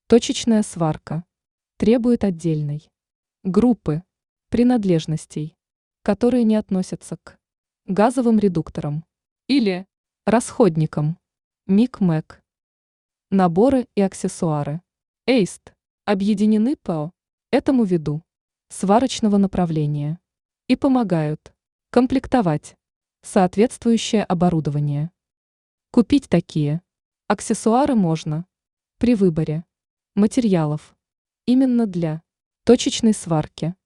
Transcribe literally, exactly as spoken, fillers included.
Точечная сварка требует отдельной группы принадлежностей, которые не относятся к газовым редукторам или расходникам. Мик-Мэк. Наборы и аксессуары эйст объединены по этому виду сварочного направления и помогают комплектовать соответствующее оборудование. Купить такие аксессуары можно при выборе материалов именно для точечной сварки.